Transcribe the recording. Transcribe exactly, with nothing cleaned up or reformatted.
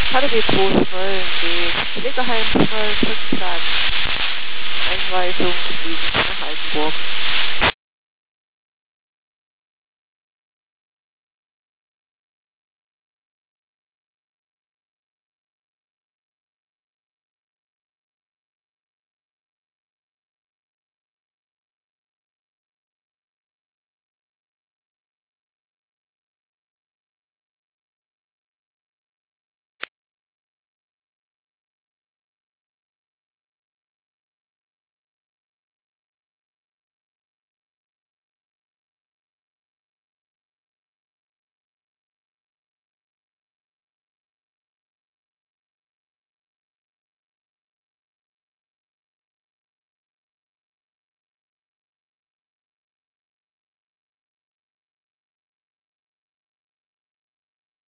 K D W zwei Smölln, dem Pflegeheim Smölln, Rückplatz. Einweisung fliegen nach Altenburg.